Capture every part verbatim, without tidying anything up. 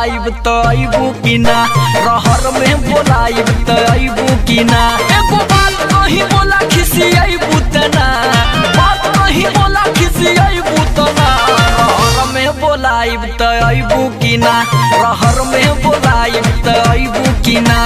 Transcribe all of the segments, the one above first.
बोलाइब त अइबू की ना, रहर में बोलाइब त अइबू की ना। एगो बात कहीं बोला खिसी अइबू त ना, बात कहीं बोला खिसी अइबू त ना। रहर में बोलाइब त अइबू की ना, रहर में बोलाइब त अइबू की ना।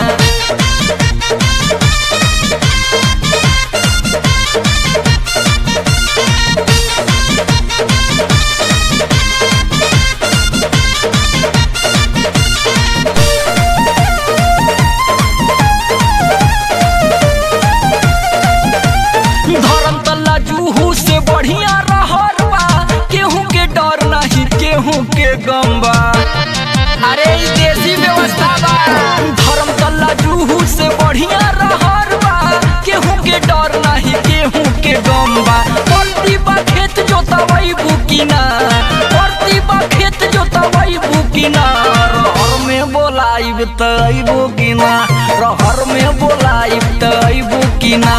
बढ़िया रहर बा, केहू के डर नहीं केहू के गम बा। अरे देसी व्यवस्था बा। धर्म तल्ला जूहू से बढ़िया रहर बा, केहू के डर नहीं केहू के गम बा। परती बा खेत जोतवई बुकिना, परती बा खेत जोतवई बुकिना। रहर में बोलाइब त अइबू की ना, रहर में बोलाइब त अइबू की ना।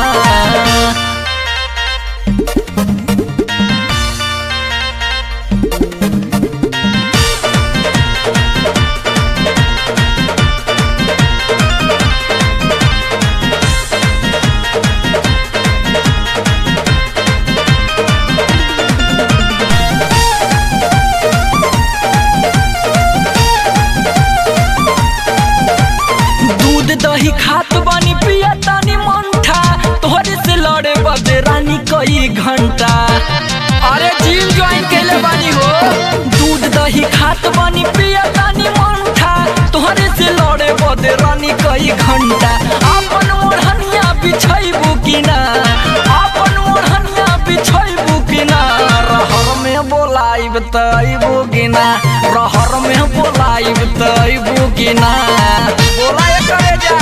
दही खात बानी पिया तानी मंठा, तोहरे से लड़े बदे रानी कई घंटा। अरे जिम ज्वाइन कैले बानी हो। दूध दही खात बानी पिया तानी मंठा, तोहरे से लड़े बदे रानी कई घंटा। आपन ओढ़निया बिछैबू की ना, आपन ओढ़निया बिछैबू की ना। रहर में बोलाइब त अइबू की ना, रहर में बोलाइब त अइबू की ना। बोलाए करे जा।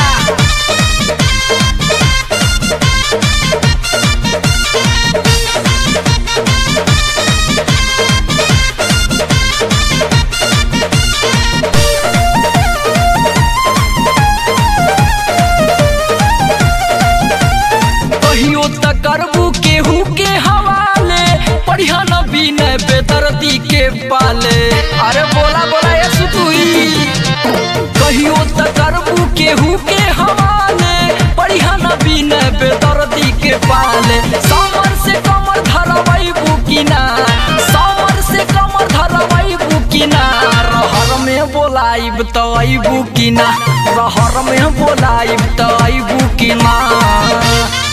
कहियो त करबू केहू के हवाले, पढ़िया न बिना बेदर्दी के पाले। अरे बोला बोला ये सुतुई। कहियो त करबू केहू के हवाले, पढ़िया न बिना बेदर्दी के पाले। सामर से कमर धरवई बुकिना, सामर से कमर धरवई बुकिना। रहर में बोलाइब त अइबू की ना, रहर में बोलाइब त अइबू की ना।